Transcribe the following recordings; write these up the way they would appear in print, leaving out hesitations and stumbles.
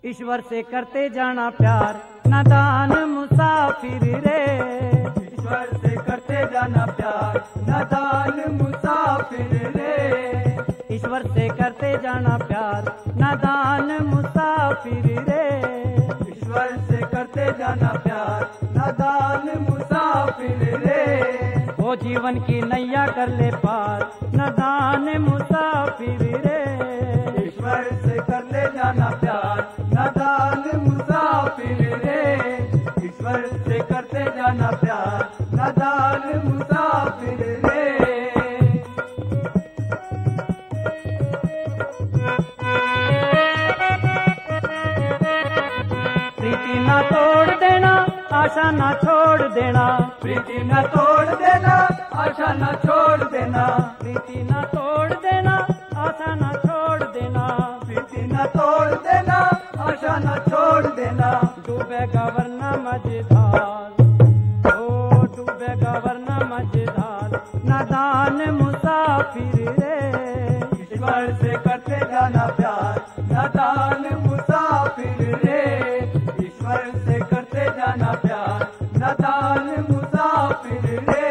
ईश्वर से करते जाना प्यार, नादान मुसाफिर रे। ईश्वर से करते जाना प्यार, नादान मुसाफिर रे। ईश्वर से करते जाना प्यार, नादान मुसाफिर रे। ईश्वर से करते जाना प्यार, नादान मुसाफिर रे। वो जीवन की नैया कर ले पार, नादान मुसाफिर रे। ईश्वर से कर ले जाना प्यार, नादान मुसाफिर रे। ईश्वर से करते जाना प्यार, नादान मुसाफिर रे। प्रीति ना तोड़ देना, आशा ना छोड़ देना। प्रीति न तोड़ देना, आशा न छोड़ देना। प्रीति ना तोड़ देना, आशा ना छोड़ देना। प्रीति न तोड़ देना, आशा न छोड़ देना। डूबेगा वरना मझधार, ओ डूबेगा वरना मझधार, नादान मुसाफिर रे। ईश्वर से करते जाना प्यार, नादान मुसाफिर रे। ईश्वर से करते जाना प्यार, नादान मुसाफिर रे।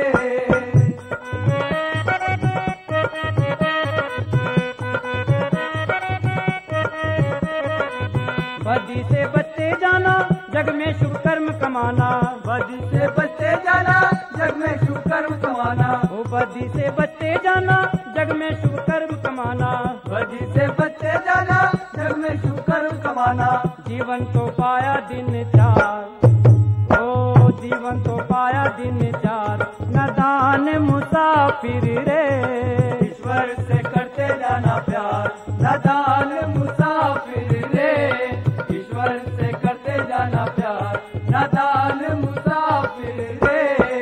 बदी से बचते जाना, जग में शुभ कर्म कमाना। बदी से बचते जाना, जग में शुभ कर्म कमाना। ओ बदी से बचते जाना, जग में शुभ कर्म कमाना। बदी से बचते जाना, जग में शुभ कर्म कमाना। जीवन तो पाया दिन चार, ओ जीवन तो पाया दिन चार, नादान मुसाफिर रे। ईश्वर से करते जाना प्यार, नादान मुसाफिर रे। ईश्वर से करते जाना प्यार, नादान मुसाफिर रे।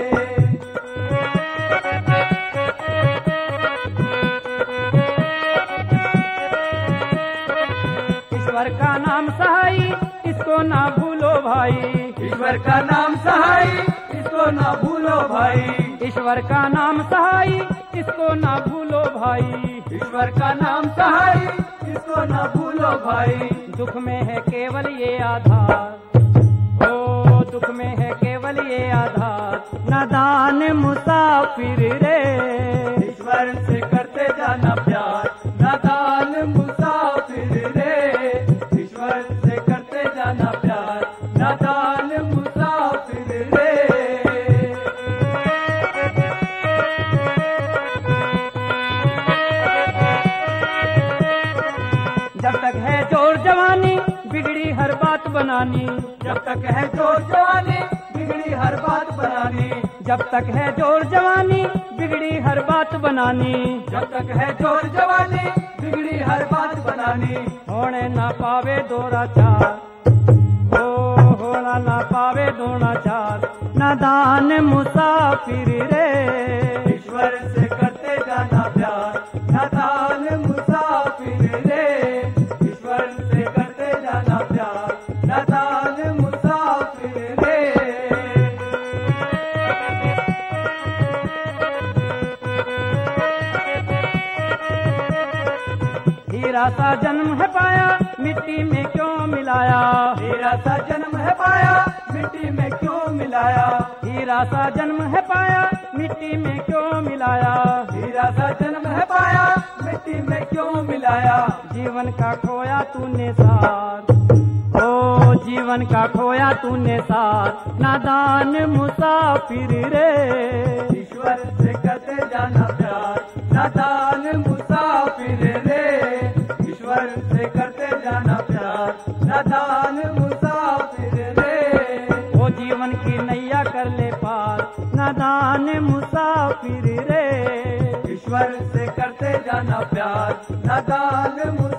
ईश्वर का नाम सहाई, इसको ना भूलो भाई। ईश्वर का नाम सहाई, इसको ना भूलो भाई। ईश्वर का नाम सहाई, इसको ना भूलो भाई। ईश्वर का नाम सहाई, इसको ना भूलो भाई। दुख में है केवल ये आधार, ओ दुख में है केवल ये आधार, नादान मुसाफिर रे। ईश्वर से करते जाना प्यार, नादान मुसाफिर रे। ईश्वर से करते जाना प्यार, नादान मुसाफिर रे। जब तक है जोर जवानी, बिगड़ी हर बात बनानी। जब तक है जोर जवानी, बिगड़ी हर बात बनानी। जब तक है जोर जवानी, बिगड़ी हर बात बनानी। जब तक है जोर जवानी, बिगड़ी हर बात बनानी। होने ना पावे दोरा चार, ओ होना ना पावे दोना चार, नादान मुसाफिर रे। ईश्वर से करते जाना प्यार, नादान मुसाफिर रे। ईश्वर से करते जाना प्यार, नादान मुसाफिर रे। हीरा सा जन्म है पाया, मिट्टी में क्यों मिलाया। हीरा सा जन्म है पाया, मिट्टी में क्यों मिलाया। हीरा सा जन्म है पाया, मिट्टी में क्यों मिलाया। हीरा सा जन्म है पाया, मिट्टी में क्यों मिलाया। जीवन का खोया तूने साथ, ओ जीवन का खोया तूने साथ, नादान मुसाफिर रे। ईश्वर से करते जाना प्यार, नादान मुसाफिर रे। ईश्वर से करते जाना प्यार, नादान मुसाफिर रे। वो जीवन की नैया कर ले पार, नादान मुसाफिर रे। ईश्वर से करते जाना प्यार, नादान मुसाफिर